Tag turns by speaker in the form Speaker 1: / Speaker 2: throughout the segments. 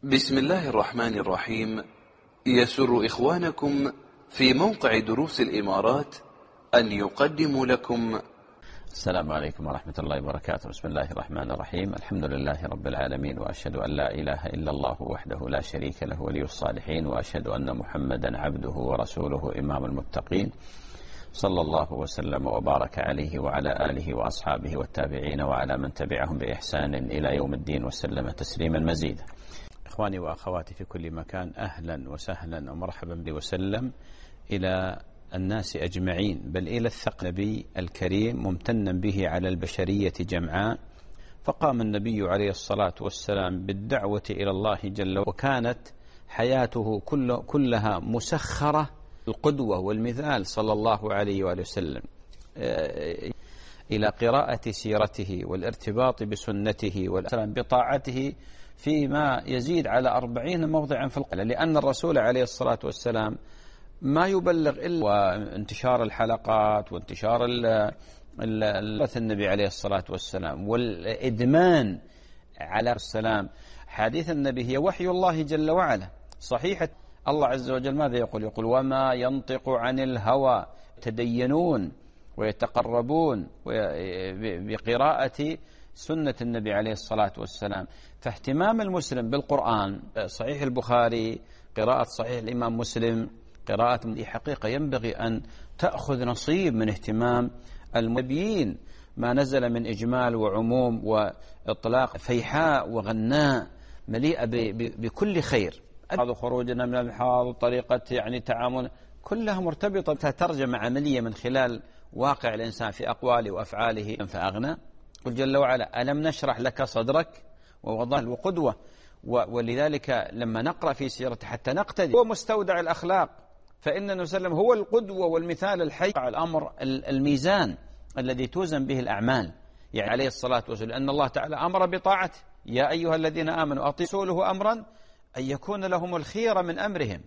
Speaker 1: بسم الله الرحمن الرحيم. يسر إخوانكم في موقع دروس الإمارات أن يقدموا لكم
Speaker 2: السلام عليكم ورحمة الله وبركاته. بسم الله الرحمن الرحيم. الحمد لله رب العالمين، وأشهد أن لا إله إلا الله وحده لا شريك له ولي الصالحين، وأشهد أن محمدا عبده ورسوله إمام المتقين، صلى الله وسلم وبارك عليه وعلى آله وأصحابه والتابعين وعلى من تبعهم بإحسان إلى يوم الدين وسلم تسليما مزيدا. إخواني وأخواتي في كل مكان، أهلا وسهلا ومرحبا بي وسلم إلى الناس أجمعين، بل إلى الثقلبي الكريم ممتنا به على البشرية جمعاء. فقام النبي عليه الصلاة والسلام بالدعوة إلى الله جل وعلا، وكانت حياته كلها مسخرة القدوة والمثال صلى الله عليه وآله وسلم إلى قراءة سيرته والارتباط بسنته والسلام بطاعته فيما يزيد على 40 موضعا في القرآن، لأن الرسول عليه الصلاة والسلام ما يبلغ إلا وانتشار الحلقات وانتشار النبي عليه الصلاة والسلام والإدمان على السلام. حديث النبي هي وحي الله جل وعلا صحيحة. الله عز وجل ماذا يقول؟ وما ينطق عن الهوى، يتدينون ويتقربون بقراءة سنة النبي عليه الصلاة والسلام. فاهتمام المسلم بالقرآن، صحيح البخاري، قراءة صحيح الإمام مسلم، قراءة حقيقة ينبغي أن تأخذ نصيب من اهتمام المبيين، ما نزل من إجمال وعموم وإطلاق فيحاء وغناء مليئة بكل خير. بعض خروجنا من الحاض وطريقة تعامل كلها مرتبطة ترجمة عملية من خلال واقع الإنسان في أقواله وأفعاله. فأغنى قل جل وعلا ألم نشرح لك صدرك ووضع وقدوة. ولذلك لما نقرأ في سيرته حتى نقتدي هو مستودع الأخلاق، فإن النبي صلى الله عليه وسلم هو القدوة والمثال الحي. الأمر الميزان الذي توزن به الأعمال عليه الصلاة والسلام، لأن الله تعالى أمر بطاعته. يا أيها الذين آمنوا أطيعوا له أمرا أن يكون لهم الخير من أمرهم،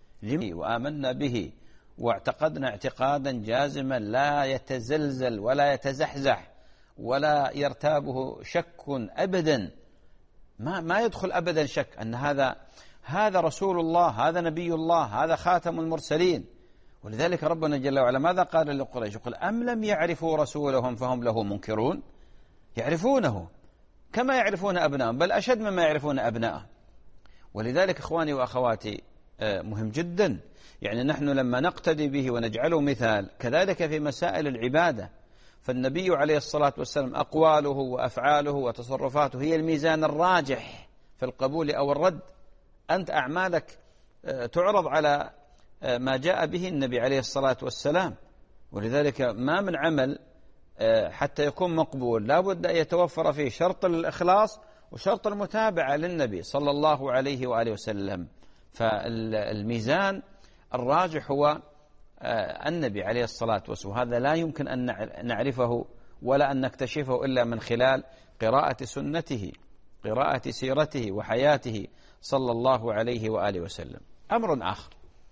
Speaker 2: وآمنا به واعتقدنا اعتقادا جازما لا يتزلزل ولا يتزحزح ولا يرتابه شك أبدا. ما يدخل أبدا شك أن هذا رسول الله، هذا نبي الله، هذا خاتم المرسلين. ولذلك ربنا جل وعلا ماذا قال لقريش؟ يقول أم لم يعرفوا رسولهم فهم له منكرون. يعرفونه كما يعرفون أبنائهم، بل أشد مما يعرفون أبنائهم. ولذلك إخواني وأخواتي مهم جدا نحن لما نقتدي به ونجعله مثال، كذلك في مسائل العبادة. فالنبي عليه الصلاة والسلام أقواله وأفعاله وتصرفاته هي الميزان الراجح في القبول أو الرد. أنت أعمالك تعرض على ما جاء به النبي عليه الصلاة والسلام. ولذلك ما من عمل حتى يكون مقبول لا بد أن يتوفر فيه شرط الإخلاص وشرط المتابعة للنبي صلى الله عليه وآله وسلم. فالميزان الراجح هو النبي عليه الصلاة والسلام. هذا لا يمكن أن نعرفه ولا أن نكتشفه إلا من خلال قراءة سنته، قراءة سيرته وحياته صلى الله عليه وآله وسلم. أمر آخر،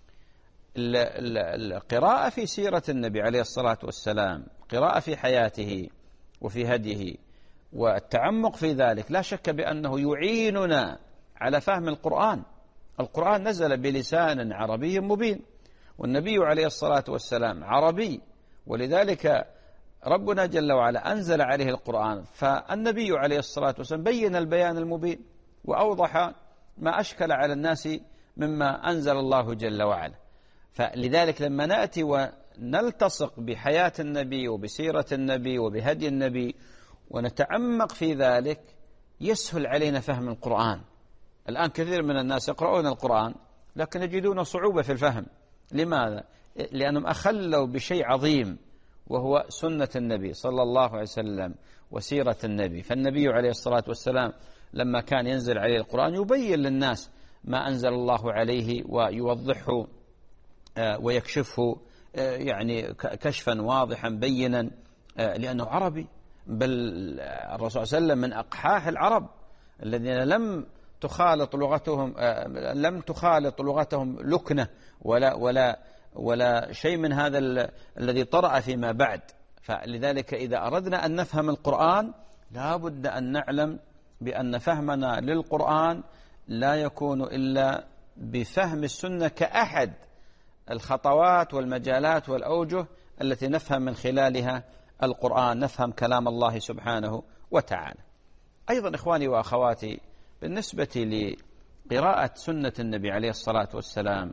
Speaker 2: القراءة في سيرة النبي عليه الصلاة والسلام، قراءة في حياته وفي هديه والتعمق في ذلك، لا شك بأنه يعيننا على فهم القرآن. القرآن نزل بلسان عربي مبين، والنبي عليه الصلاة والسلام عربي، ولذلك ربنا جل وعلا أنزل عليه القرآن. فالنبي عليه الصلاة والسلام بين البيان المبين وأوضح ما أشكل على الناس مما أنزل الله جل وعلا. فلذلك لما نأتي ونلتصق بحياة النبي وبسيرة النبي وبهدي النبي ونتعمق في ذلك يسهل علينا فهم القرآن. الآن كثير من الناس يقرؤون القرآن لكن يجدون صعوبة في الفهم. لماذا؟ لأنهم أخلوا بشيء عظيم وهو سنة النبي صلى الله عليه وسلم وسيرة النبي. فالنبي عليه الصلاة والسلام لما كان ينزل عليه القرآن يبين للناس ما أنزل الله عليه ويوضحه ويكشفه كشفا واضحا بينا، لأنه عربي. بل الرسول صلى الله عليه وسلم من أقحاح العرب الذين لم تخالط لغتهم لكنة ولا شيء من هذا الذي طرأ فيما بعد. فلذلك إذا أردنا أن نفهم القرآن لا بد أن نعلم بأن فهمنا للقرآن لا يكون إلا بفهم السنة كأحد الخطوات والمجالات والأوجه التي نفهم من خلالها القرآن، نفهم كلام الله سبحانه وتعالى. أيضا إخواني وأخواتي، بالنسبة لقراءة سنة النبي عليه الصلاة والسلام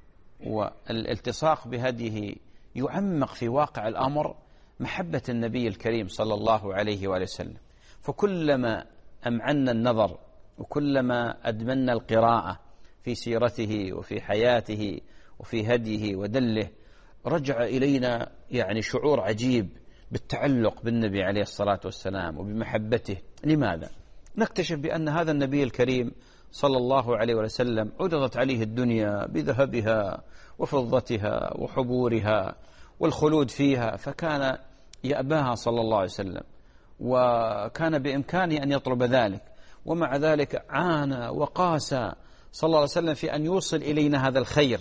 Speaker 2: والالتصاق بهديه يعمق في واقع الأمر محبة النبي الكريم صلى الله عليه وآله وسلم. فكلما أمعنا النظر وكلما أدمنا القراءة في سيرته وفي حياته وفي هديه ودله، رجع إلينا يعني شعور عجيب بالتعلق بالنبي عليه الصلاة والسلام وبمحبته. لماذا؟ نكتشف بأن هذا النبي الكريم صلى الله عليه وسلم عرضت عليه الدنيا بذهبها وفضتها وحبورها والخلود فيها، فكان يأباها صلى الله عليه وسلم، وكان بإمكانه أن يطلب ذلك، ومع ذلك عانى وقاسى صلى الله عليه وسلم في أن يوصل إلينا هذا الخير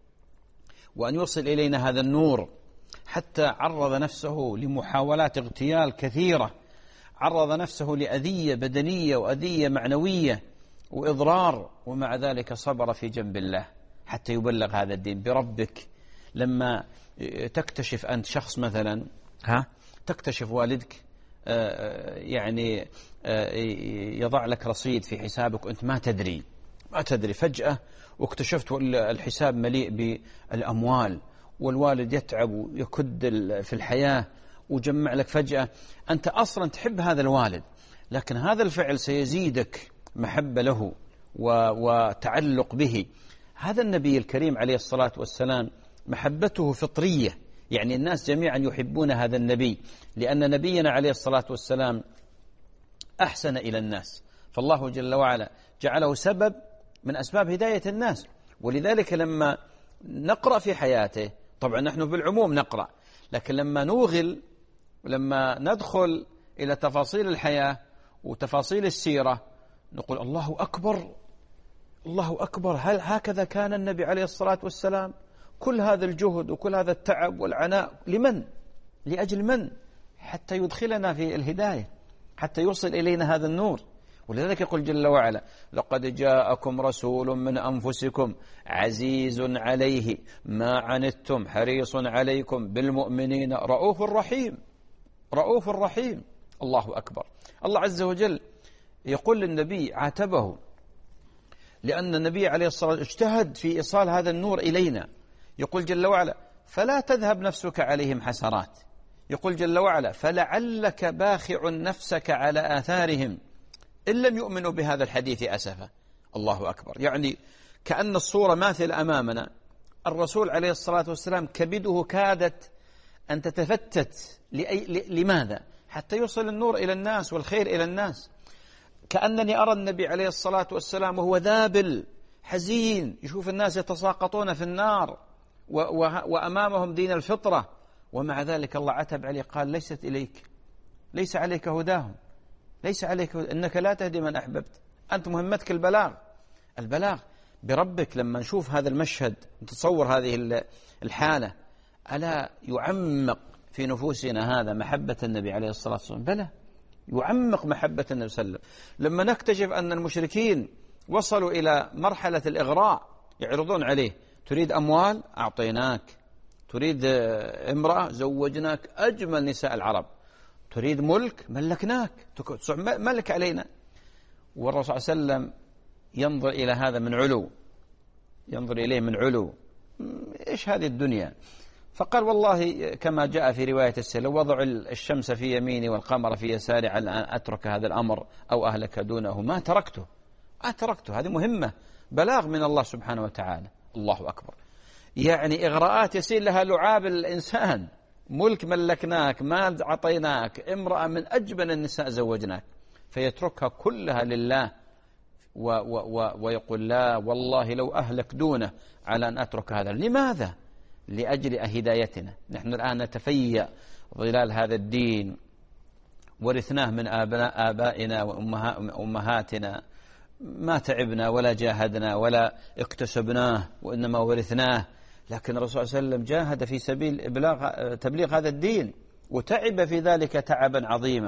Speaker 2: وأن يوصل إلينا هذا النور، حتى عرض نفسه لمحاولات اغتيال كثيرة، عرض نفسه لأذية بدنية وأذية معنوية وإضرار، ومع ذلك صبر في جنب الله حتى يبلغ هذا الدين. بربك لما تكتشف أنت شخص مثلا تكتشف والدك يعني يضع لك رصيد في حسابك وأنت ما تدري فجأة، واكتشفت الحساب مليء بالأموال، والوالد يتعب ويكد في الحياة وجمع لك فجأة. أنت أصلا تحب هذا الوالد، لكن هذا الفعل سيزيدك محبة له وتعلق به. هذا النبي الكريم عليه الصلاة والسلام محبته فطرية، يعني الناس جميعا يحبون هذا النبي، لأن نبينا عليه الصلاة والسلام أحسن إلى الناس، فالله جل وعلا جعله سبب من أسباب هداية الناس. ولذلك لما نقرأ في حياته، طبعا نحن بالعموم نقرأ، لكن لما نوغل ولما ندخل إلى تفاصيل الحياة وتفاصيل السيرة نقول الله أكبر الله أكبر، هل هكذا كان النبي عليه الصلاة والسلام؟ كل هذا الجهد وكل هذا التعب والعناء لمن؟ لأجل من؟ حتى يدخلنا في الهداية، حتى يوصل إلينا هذا النور. ولذلك يقول جل وعلا لقد جاءكم رسول من أنفسكم عزيز عليه ما عنتم حريص عليكم بالمؤمنين رؤوف رحيم. رؤوف رحيم. الله أكبر. الله عز وجل يقول للنبي، عاتبه لأن النبي عليه الصلاة والسلام اجتهد في إيصال هذا النور إلينا. يقول جل وعلا فلا تذهب نفسك عليهم حسرات. يقول جل وعلا فلعلك باخع نفسك على آثارهم إن لم يؤمنوا بهذا الحديث أسفا. الله أكبر. يعني كأن الصورة ماثل أمامنا، الرسول عليه الصلاة والسلام كبده كادت أن تتفتت. لماذا؟ حتى يوصل النور إلى الناس والخير إلى الناس. كأنني أرى النبي عليه الصلاة والسلام وهو ذابل حزين، يشوف الناس يتساقطون في النار وأمامهم دين الفطرة، ومع ذلك الله عتب عليه قال ليست إليك، ليس عليك هداهم، ليس عليك إنك لا تهدي من أحببت، أنت مهمتك البلاغ بربك. لما نشوف هذا المشهد نتصور هذه الحالة، ألا يعمق في نفوسنا هذا محبة النبي عليه الصلاة والسلام؟ بلى، يعمق محبة النبي صلى الله عليه وسلم. لما نكتشف أن المشركين وصلوا إلى مرحلة الإغراء، يعرضون عليه تريد أموال أعطيناك، تريد امرأة زوجناك أجمل نساء العرب، تريد ملك ملكناك، ملك علينا. والرسول صلى الله عليه وسلم ينظر إلى هذا من علو، ينظر إليه من علو، إيش هذه الدنيا؟ فقال والله كما جاء في رواية السلف وضع الشمس في يميني والقمر في يساري على أن أترك هذا الأمر أو أهلك دونه ما تركته. هذه مهمة، بلاغ من الله سبحانه وتعالى. الله أكبر. يعني إغراءات يسير لها لعاب الإنسان، ملك ملكناك، مال عطيناك، امرأة من أجمل النساء زوجناك، فيتركها كلها لله ويقول لا والله لو أهلك دونه على أن أترك هذا. لماذا؟ لأجل هدايتنا. نحن الآن نتفيأ ظلال هذا الدين، ورثناه من آبائنا وأمهاتنا، ما تعبنا ولا جاهدنا ولا اكتسبناه، وإنما ورثناه. لكن الرسول صلى الله عليه وسلم جاهد في سبيل تبليغ هذا الدين، وتعب في ذلك تعبا عظيما،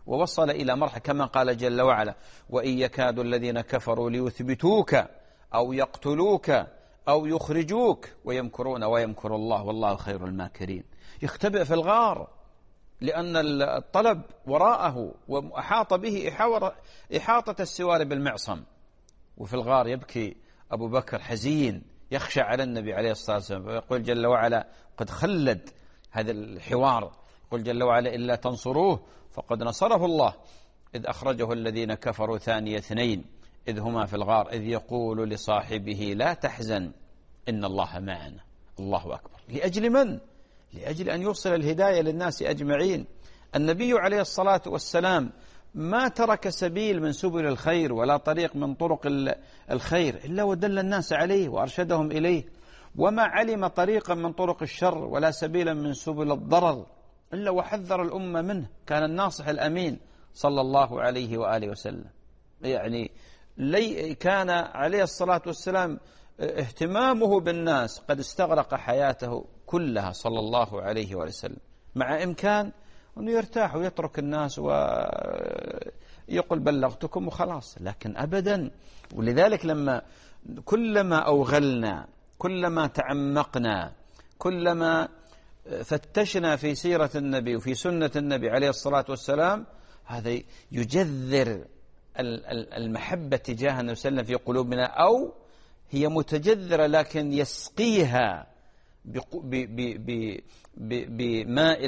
Speaker 2: ووصل إلى مرحلة كما قال جل وعلا: وإن يكاد الذين كفروا ليثبتوك أو يقتلوك أو يخرجوك ويمكرون ويمكر الله والله خير الماكرين. يختبئ في الغار لأن الطلب وراءه وأحاط به إحاطة السوار بالمعصم، وفي الغار يبكي أبو بكر حزين يخشى على النبي عليه الصلاة والسلام، ويقول جل وعلا قد خلد هذا الحوار، يقول جل وعلا: إلا تنصروه فقد نصره الله إذ أخرجه الذين كفروا ثاني اثنين إذ هما في الغار إذ يقول لصاحبه لا تحزن إن الله معنا. الله أكبر. لأجل من؟ لأجل أن يوصل الهداية للناس أجمعين. النبي عليه الصلاة والسلام ما ترك سبيل من سبل الخير ولا طريق من طرق الخير إلا ودل الناس عليه وأرشدهم إليه، وما علم طريقا من طرق الشر ولا سبيلا من سبل الضرر إلا وحذر الأمة منه. كان الناصح الأمين صلى الله عليه وآله وسلم، يعني كان عليه الصلاة والسلام اهتمامه بالناس قد استغرق حياته كلها صلى الله عليه وآله وسلم، مع إمكان أنه يرتاح ويترك الناس ويقول بلغتكم وخلاص، لكن أبدا. ولذلك كلما أوغلنا، كلما تعمقنا، كلما فتشنا في سيرة النبي وفي سنة النبي عليه الصلاة والسلام، هذا يجذر المحبة تجاه النبي صلى الله عليه وسلم في قلوبنا، أو هي متجذرة لكن يسقيها بماء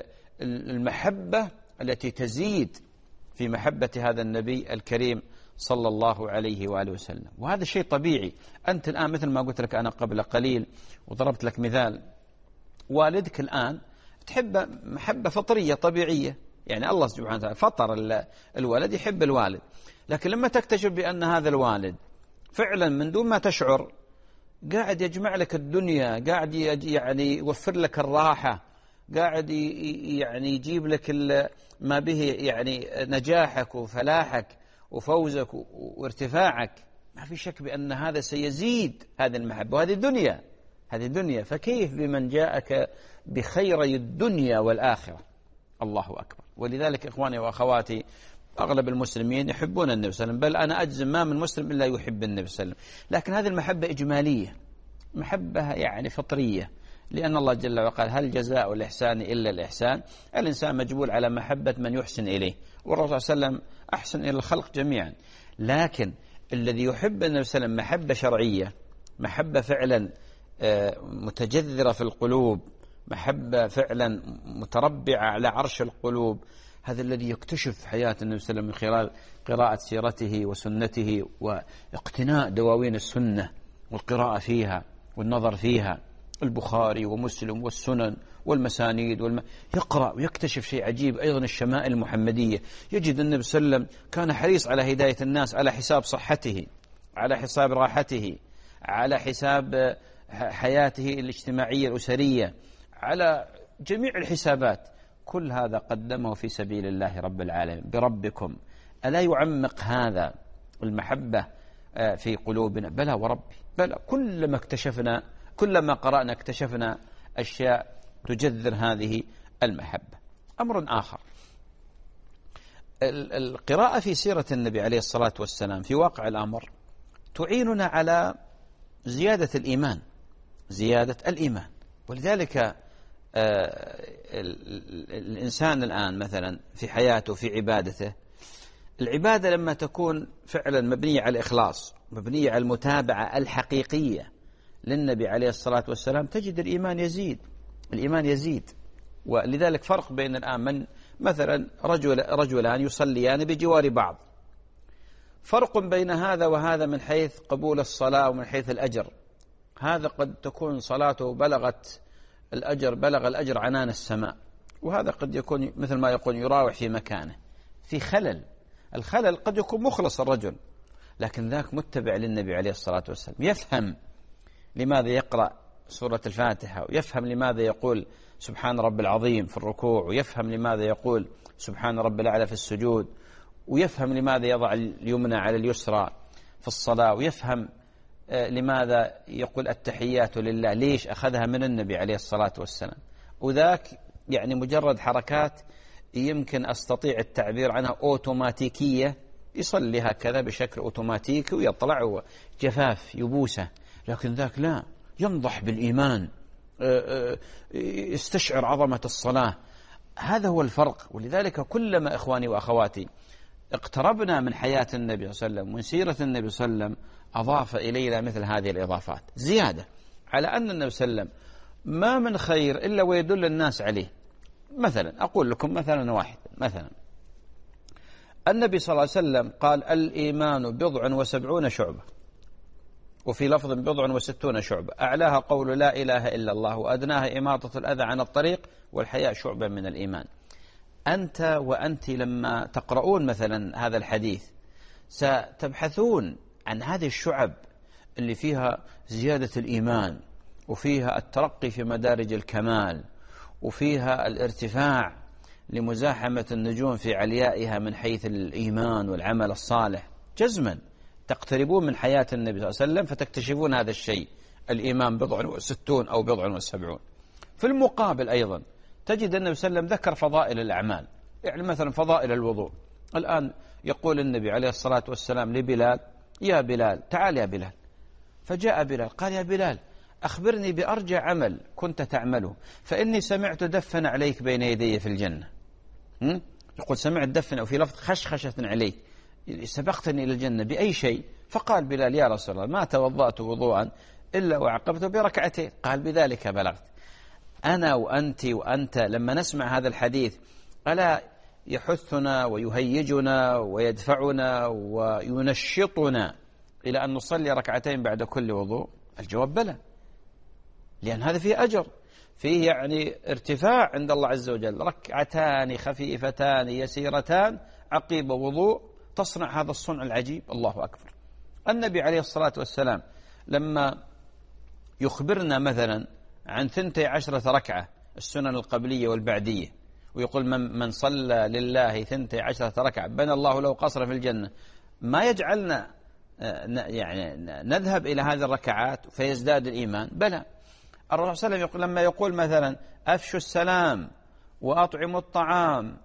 Speaker 2: المحبة التي تزيد في محبة هذا النبي الكريم صلى الله عليه وآله وسلم. وهذا شيء طبيعي. أنت الآن مثل ما قلت لك أنا قبل قليل وضربت لك مثال، والدك الآن تحب محبة فطرية طبيعية، يعني الله سبحانه وتعالى فطر الولد يحب الوالد، لكن لما تكتشف بأن هذا الوالد فعلا من دون ما تشعر قاعد يجمع لك الدنيا، قاعد يعني يوفر لك الراحة، قاعد يعني يجيب لك ما به يعني نجاحك وفلاحك وفوزك وارتفاعك، ما في شك بأن هذا سيزيد هذه المحبة. وهذه الدنيا، هذه الدنيا، فكيف بمن جاءك بخيري الدنيا والآخرة؟ الله أكبر. ولذلك إخواني وأخواتي أغلب المسلمين يحبون النبي صلى الله عليه وسلم، بل أنا أجزم ما من مسلم إلا يحب النبي صلى الله عليه وسلم، لكن هذه المحبة إجمالية، محبة يعني فطرية، لأن الله جل وعلا قال: هل جزاء الإحسان إلا الإحسان. الإنسان مجبول على محبة من يحسن إليه، والرسول صلى الله عليه وسلم أحسن إلى الخلق جميعا، لكن الذي يحب النبي صلى الله عليه وسلم محبة شرعية، محبة فعلا متجذرة في القلوب، محبة فعلا متربعة على عرش القلوب، هذا الذي يكتشف حياة النبي صلى الله عليه وسلم من خلال قراءة سيرته وسنته واقتناء دواوين السنة والقراءة فيها والنظر فيها، البخاري ومسلم والسنن والمسانيد يقرأ ويكتشف شيء عجيب. أيضا الشمائل المحمدية، يجد النبي صلى الله عليه وسلم كان حريص على هداية الناس على حساب صحته، على حساب راحته، على حساب حياته الاجتماعية الأسرية، على جميع الحسابات. كل هذا قدمه في سبيل الله رب العالمين. بربكم ألا يعمق هذا المحبة في قلوبنا؟ بلى وربي بلى. كلما قرأنا اكتشفنا أشياء تجذر هذه المحبة. أمر آخر، القراءة في سيرة النبي عليه الصلاة والسلام في واقع الأمر تعيننا على زيادة الإيمان، زيادة الإيمان. ولذلك الإنسان الآن مثلا في حياته في عبادته، العبادة لما تكون فعلا مبنية على الإخلاص، مبنية على المتابعة الحقيقية للنبي عليه الصلاة والسلام، تجد الإيمان يزيد. ولذلك فرق بين الآن من مثلا رجلان يصليان بجوار بعض، فرق بين هذا وهذا من حيث قبول الصلاة ومن حيث الأجر. هذا قد تكون صلاته بلغ الأجر عنان السماء، وهذا قد يكون مثل ما يقول يراوح في مكانه، في الخلل قد يكون مخلص الرجل، لكن ذاك متبع للنبي عليه الصلاة والسلام، يفهم لماذا يقرأ سورة الفاتحة، ويفهم لماذا يقول سبحان رب العظيم في الركوع، ويفهم لماذا يقول سبحان رب الأعلى في السجود، ويفهم لماذا يضع اليمنى على اليسرى في الصلاة، ويفهم لماذا يقول التحيات لله، ليش أخذها من النبي عليه الصلاة والسلام. وذاك يعني مجرد حركات يمكن أستطيع التعبير عنها أوتوماتيكية، يصلي هكذا بشكل أوتوماتيكي ويطلع جفاف يبوسه، لكن ذاك لا، ينضح بالإيمان، يستشعر عظمة الصلاة. هذا هو الفرق. ولذلك كلما إخواني وأخواتي اقتربنا من حياة النبي صلى الله عليه وسلم ومن سيرة النبي صلى الله عليه وسلم أضاف إلينا مثل هذه الإضافات زيادة على أن النبي صلى الله عليه وسلم ما من خير إلا ويدل الناس عليه. مثلا أقول لكم مثلا واحد، مثلا النبي صلى الله عليه وسلم قال: الإيمان 70 شعبة، وفي لفظ 60 شعبة، أعلاها قول لا إله إلا الله، وأدناها إماطة الأذى عن الطريق، والحياء شعبة من الإيمان. أنت وأنت لما تقرؤون مثلا هذا الحديث ستبحثون عن هذه الشعب اللي فيها زيادة الإيمان، وفيها الترقي في مدارج الكمال، وفيها الارتفاع لمزاحمة النجوم في عليائها من حيث الإيمان والعمل الصالح. جزما تقتربون من حياة النبي صلى الله عليه وسلم فتكتشفون هذا الشيء، الإيمان 60 أو 70. في المقابل أيضا تجد النبي صلى الله عليه وسلم ذكر فضائل الأعمال، يعني مثلا فضائل الوضوء. الآن يقول النبي عليه الصلاة والسلام لبلال: يا بلال تعال يا بلال. فجاء بلال قال: يا بلال أخبرني بأرجى عمل كنت تعمله، فإني سمعت دفن عليك بين يدي في الجنة. يقول سمعت دفن، أو في لفظ خشخشة عليك، سبقتني إلى الجنة بأي شيء؟ فقال بلال: يا رسول الله ما توضأت وضوءا إلا وعقبته بركعتين. قال: بذلك بلغت. أنا وأنت لما نسمع هذا الحديث ألا يحثنا ويهيجنا ويدفعنا وينشطنا إلى أن نصلي ركعتين بعد كل وضوء؟ الجواب بلى، لأن هذا فيه أجر، فيه يعني ارتفاع عند الله عز وجل. ركعتان خفيفتان يسيرتان عقيب وضوء تصنع هذا الصنع العجيب. الله أكبر. النبي عليه الصلاة والسلام لما يخبرنا مثلا عن 12 ركعة، السنن القبلية والبعدية، ويقول من صلى لله 12 ركعة بنى الله له قصر في الجنة، ما يجعلنا يعني نذهب إلى هذه الركعات فيزداد الإيمان. بلى، الرسول صلى الله عليه وسلم يقول لما يقول مثلا: أفشوا السلام وأطعموا الطعام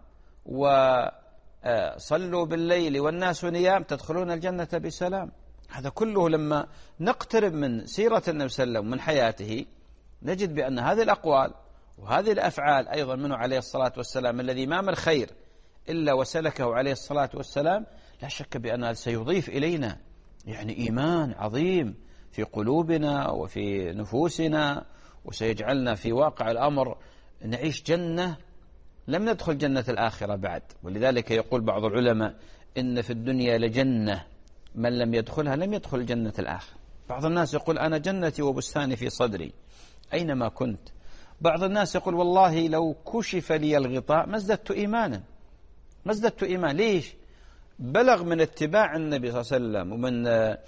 Speaker 2: وصلوا بالليل والناس نيام تدخلون الجنة بسلام. هذا كله لما نقترب من سيرة النبي صلى الله عليه وسلم من حياته نجد بأن هذه الأقوال وهذه الأفعال أيضا منه عليه الصلاة والسلام، الذي ما من خير إلا وسلكه عليه الصلاة والسلام، لا شك بأنه سيضيف إلينا يعني إيمان عظيم في قلوبنا وفي نفوسنا، وسيجعلنا في واقع الأمر نعيش جنة لم ندخل جنة الآخرة بعد. ولذلك يقول بعض العلماء: إن في الدنيا لجنة من لم يدخلها لم يدخل جنة الآخرة. بعض الناس يقول: أنا جنتي وبستاني في صدري أينما كنت. بعض الناس يقول: والله لو كشف لي الغطاء ما ازددت إيمانا، ما ازددت إيمان. ليش؟ بلغ من اتباع النبي صلى الله عليه وسلم ومن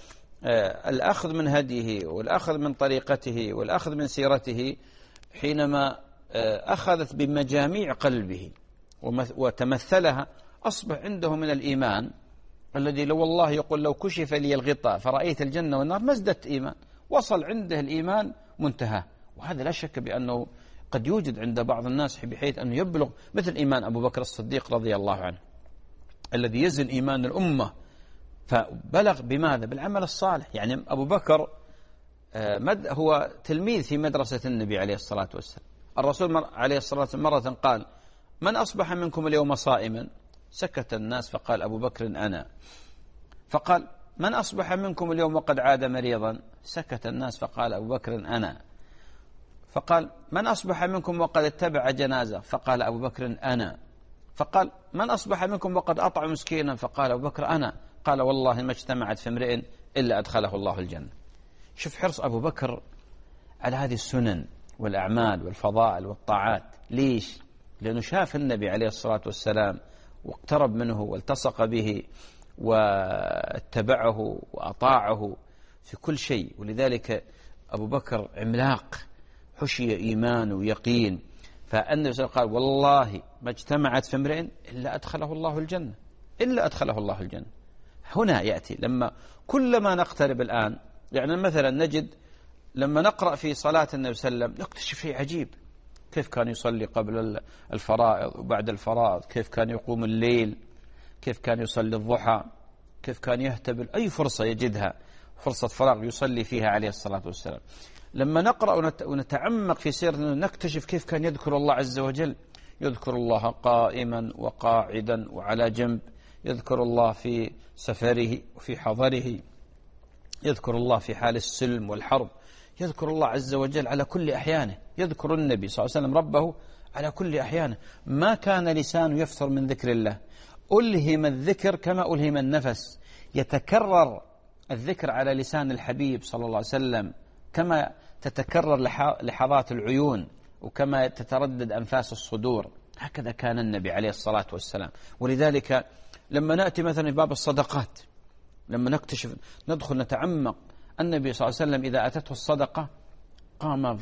Speaker 2: الأخذ من هديه والأخذ من طريقته والأخذ من سيرته، حينما أخذت بمجاميع قلبه وتمثلها أصبح عنده من الإيمان الذي لو والله يقول لو كشف لي الغطاء فرأيت الجنة والنار ما ازددت إيمان. وصل عنده الإيمان منتهى. وهذا لا شك بأنه قد يوجد عند بعض الناس بحيث أنه يبلغ مثل إيمان أبو بكر الصديق رضي الله عنه الذي يزن إيمان الأمة، فبلغ بماذا؟ بالعمل الصالح. يعني أبو بكر هو تلميذ في مدرسة النبي عليه الصلاة والسلام. الرسول عليه الصلاة والسلام مرة قال: من أصبح منكم اليوم صائما؟ سكت الناس فقال أبو بكر: أنا. فقال: من أصبح منكم اليوم وقد عاد مريضا؟ سكت الناس فقال أبو بكر: أنا. فقال: من أصبح منكم وقد اتبع جنازة؟ فقال أبو بكر: أنا. فقال: من أصبح منكم وقد أطعم مسكينا؟ فقال أبو بكر: أنا. قال: والله ما اجتمعت في امرئ إلا أدخله الله الجنة. شوف حرص أبو بكر على هذه السنن والأعمال والفضائل والطاعات. ليش؟ لأنه شاف النبي عليه الصلاة والسلام واقترب منه والتصق به واتبعه وأطاعه في كل شيء. ولذلك أبو بكر عملاق حشي إيمان ويقين. فالنبي صلى الله عليه وسلم قال: والله ما اجتمعت في امرئ إلا أدخله الله الجنة، إلا أدخله الله الجنة. هنا يأتي لما كلما نقترب الآن، يعني مثلا نجد لما نقرأ في صلاة النبي صلى الله عليه وسلم نكتشف شيء عجيب. كيف كان يصلي قبل الفرائض وبعد الفرائض، كيف كان يقوم الليل، كيف كان يصلي الضحى، كيف كان يهتبل أي فرصة يجدها فرصة فراغ يصلي فيها عليه الصلاة والسلام. لما نقرأ ونتعمق في سيرته نكتشف كيف كان يذكر الله عز وجل، يذكر الله قائما وقاعدا وعلى جنب، يذكر الله في سفره وفي حضره، يذكر الله في حال السلم والحرب، يذكر الله عز وجل على كل أحيانه، يذكر النبي صلى الله عليه وسلم ربه على كل أحيانه، ما كان لسانه يفتر من ذكر الله. ألهم الذكر كما ألهم النفس، يتكرر الذكر على لسان الحبيب صلى الله عليه وسلم كما تتكرر لحظات العيون وكما تتردد أنفاس الصدور. هكذا كان النبي عليه الصلاة والسلام. ولذلك لما نأتي مثلا باب الصدقات، لما نكتشف ندخل نتعمق، النبي صلى الله عليه وسلم إذا أتته الصدقة قام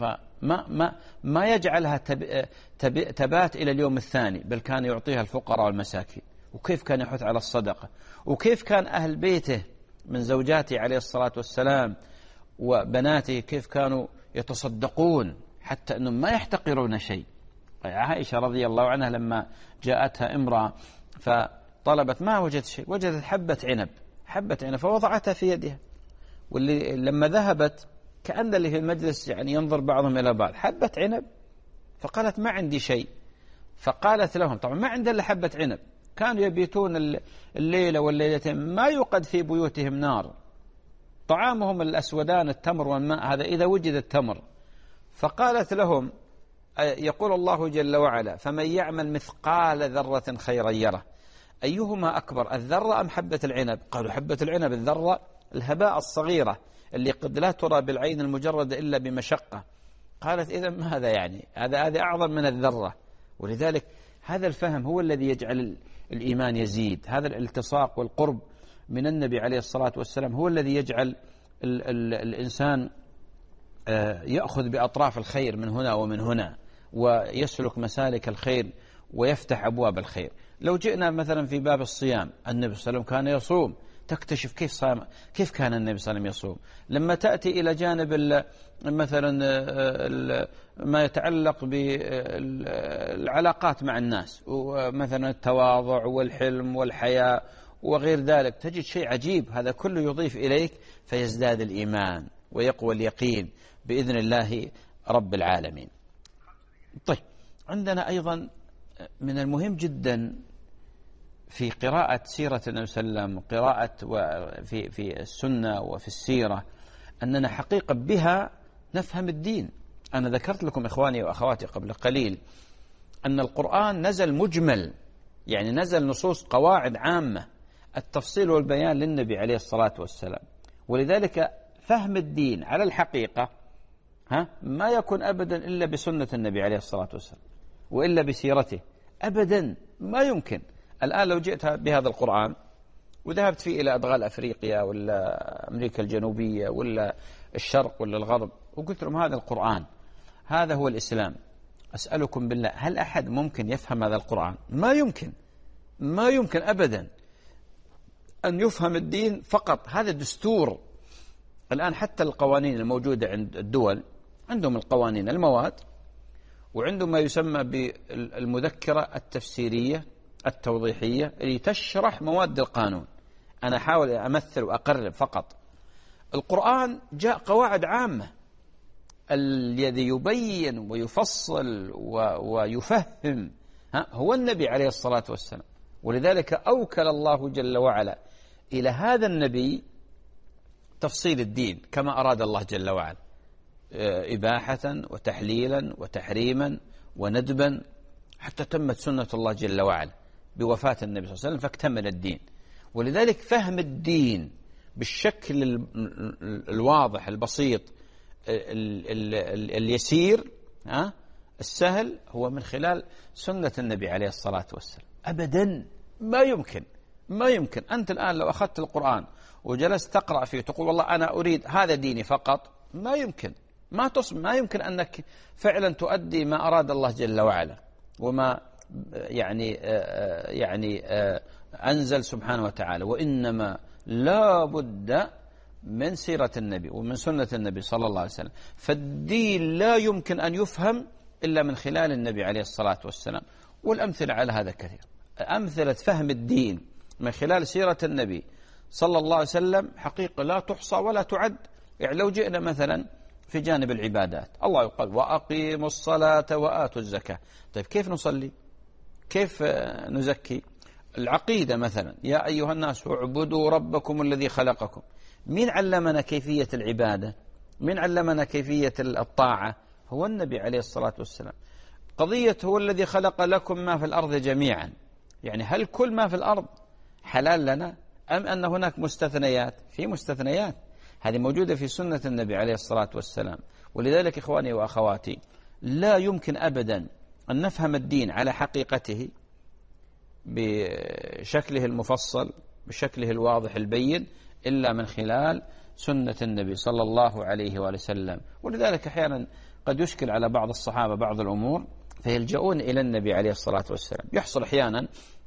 Speaker 2: ما يجعلها تبات إلى اليوم الثاني، بل كان يعطيها الفقراء والمساكين. وكيف كان يحث على الصدقة، وكيف كان أهل بيته من زوجاته عليه الصلاة والسلام وبناته كيف كانوا يتصدقون حتى أنهم ما يحتقرون شيء. عائشة رضي الله عنها لما جاءتها امرأة فطلبت ما وجدت شيء، وجدت حبة عنب فوضعتها في يدها، واللي لما ذهبت كأن اللي في المجلس يعني ينظر بعضهم إلى بعض، حبة عنب، فقالت ما عندي شيء. فقالت لهم طبعا ما عندها إلا حبة عنب، كانوا يبيتون الليلة والليلتين ما يوقد في بيوتهم نار، طعامهم الأسودان التمر والماء، هذا إذا وجد التمر. فقالت لهم يقول الله جل وعلا فمن يعمل مثقال ذرة خيرا يره، أيهما أكبر الذرة أم حبة العنب؟ قالوا حبة العنب، الذرة الهباء الصغيرة اللي قد لا ترى بالعين المجردة إلا بمشقة. قالت إذا ماذا يعني، هذا أعظم من الذرة. ولذلك هذا الفهم هو الذي يجعل الإيمان يزيد، هذا الالتصاق والقرب من النبي عليه الصلاة والسلام هو الذي يجعل الإنسان يأخذ بأطراف الخير من هنا ومن هنا، ويسلك مسالك الخير ويفتح أبواب الخير. لو جئنا مثلا في باب الصيام، النبي صلى الله عليه وسلم كان يصوم، تكتشف كيف كان النبي صلى الله عليه وسلم يصوم. لما تأتي إلى جانب مثلا ما يتعلق بالعلاقات مع الناس، ومثلا التواضع والحلم والحياء وغير ذلك، تجد شيء عجيب، هذا كله يضيف إليك فيزداد الإيمان ويقوى اليقين بإذن الله رب العالمين. طيب، عندنا أيضا من المهم جدا في قراءة سيرة النبي صلى الله عليه وسلم، قراءة في السنة وفي السيرة، أننا حقيقة بها نفهم الدين. أنا ذكرت لكم إخواني وأخواتي قبل قليل أن القرآن نزل مجمل، يعني نزل نصوص قواعد عامة، التفصيل والبيان للنبي عليه الصلاة والسلام. ولذلك فهم الدين على الحقيقة ما يكون أبدا إلا بسنة النبي عليه الصلاة والسلام وإلا بسيرته، أبدا ما يمكن. الآن لو جئت بهذا القرآن وذهبت فيه إلى أدغال أفريقيا ولا أمريكا الجنوبية ولا الشرق ولا الغرب وقلت لهم هذا القرآن، هذا هو الإسلام، أسألكم بالله هل أحد ممكن يفهم هذا القرآن؟ ما يمكن، ما يمكن أبدا أن يفهم الدين فقط. هذا دستور. الآن حتى القوانين الموجودة عند الدول عندهم القوانين المواد، وعندهم ما يسمى بالمذكرة التفسيرية التوضيحية اللي تشرح مواد القانون. أنا أحاول أمثل وأقرب فقط. القرآن جاء قواعد عامة، الذي يبين ويفصل ويفهم هو النبي عليه الصلاة والسلام. ولذلك أوكل الله جل وعلا إلى هذا النبي تفصيل الدين كما أراد الله جل وعلا، إباحة وتحليلا وتحريما وندبا، حتى تمت سنة الله جل وعلا بوفاة النبي صلى الله عليه وسلم فاكتمل الدين. ولذلك فهم الدين بالشكل الواضح البسيط اليسير السهل هو من خلال سنة النبي عليه الصلاة والسلام. أبدا ما يمكن أنت الآن لو أخذت القرآن وجلست تقرأ فيه تقول والله أنا أريد هذا ديني فقط، ما يمكن، ما يمكن أنك فعلا تؤدي ما أراد الله جل وعلا وما يعني أنزل سبحانه وتعالى. وإنما لا بد من سيرة النبي ومن سنة النبي صلى الله عليه وسلم. فالدين لا يمكن أن يفهم إلا من خلال النبي عليه الصلاة والسلام. والأمثلة على هذا كثير، أمثلة فهم الدين من خلال سيرة النبي صلى الله عليه وسلم حقيقة لا تحصى ولا تعد. يعني لو جئنا مثلا في جانب العبادات، الله يقول وأقيموا الصلاة وآتوا الزكاة. طيب كيف نصلي؟ كيف نزكي؟ العقيدة مثلا، يا أيها الناس اعبدوا ربكم الذي خلقكم. مين علمنا كيفية العبادة؟ مين علمنا كيفية الطاعة؟ هو النبي عليه الصلاة والسلام. قضية هو الذي خلق لكم ما في الأرض جميعا، يعني هل كل ما في الأرض حلال لنا أم أن هناك مستثنيات؟ في مستثنيات، هذه موجودة في سنة النبي عليه الصلاة والسلام. ولذلك إخواني وأخواتي لا يمكن أبدا أن نفهم الدين على حقيقته بشكله المفصل بشكله الواضح البين إلا من خلال سنة النبي صلى الله عليه وآله وسلم. ولذلك أحيانا قد يشكل على بعض الصحابة بعض الأمور فيلجؤون إلى النبي عليه الصلاة والسلام. يحصل أحيانا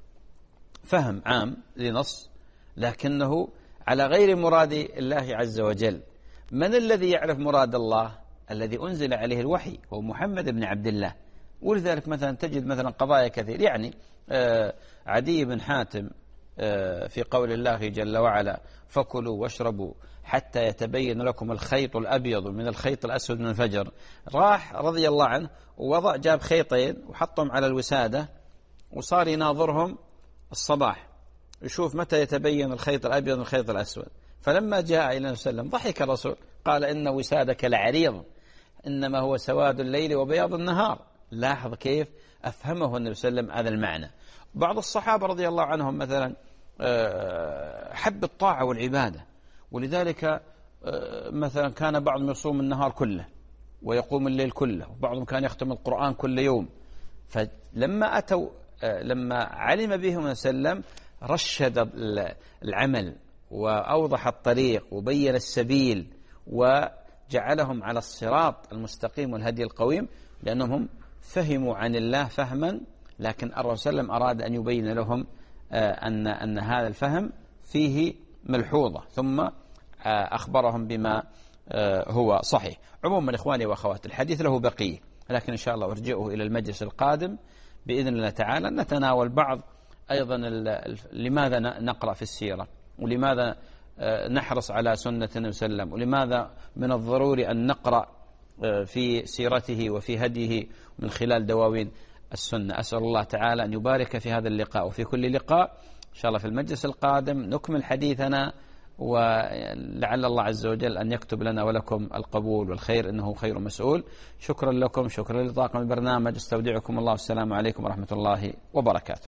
Speaker 2: فهم عام لنص لكنه على غير مراد الله عز وجل. من الذي يعرف مراد الله؟ الذي أنزل عليه الوحي هو محمد بن عبد الله. ولذلك مثلا تجد مثلا قضايا كثير، يعني عدي بن حاتم في قول الله جل وعلا فكلوا واشربوا حتى يتبين لكم الخيط الأبيض من الخيط الأسود من الفجر، راح رضي الله عنه ووضع جاب خيطين وحطهم على الوسادة وصار يناظرهم الصباح يشوف متى يتبين الخيط الأبيض من الخيط الأسود. فلما جاء إلى النبي صلى الله عليه وسلم ضحك الرسول قال إن وسادك لعريض إنما هو سواد الليل وبياض النهار. لاحظ كيف أفهمه النبي صلى الله عليه وسلم هذا المعنى. بعض الصحابة رضي الله عنهم مثلا حب الطاعة والعبادة، ولذلك مثلا كان بعضهم يصوم النهار كله ويقوم الليل كله، وبعضهم كان يختم القرآن كل يوم. فلما أتوا لما علم بهم وسلم رشد العمل وأوضح الطريق وبين السبيل وجعلهم على الصراط المستقيم والهدي القويم، لأنهم فهموا عن الله فهما، لكن الرسول صلى الله عليه وسلم أراد أن يبين لهم أن هذا الفهم فيه ملحوظة، ثم أخبرهم بما هو صحيح. عموما إخواني وأخواتي الحديث له بقية، لكن إن شاء الله أرجئه إلى المجلس القادم بإذن الله تعالى. نتناول بعض أيضا لماذا نقرأ في السيرة، ولماذا نحرص على سنة النبي صلى الله عليه وسلم، ولماذا من الضروري أن نقرأ في سيرته وفي هديه من خلال دواوين السنة. أسأل الله تعالى أن يبارك في هذا اللقاء وفي كل لقاء. إن شاء الله في المجلس القادم نكمل حديثنا، ولعل الله عز وجل أن يكتب لنا ولكم القبول والخير إنه خير مسؤول. شكرا لكم، شكرا لطاقم البرنامج، استودعكم الله، والسلام عليكم ورحمة الله وبركاته.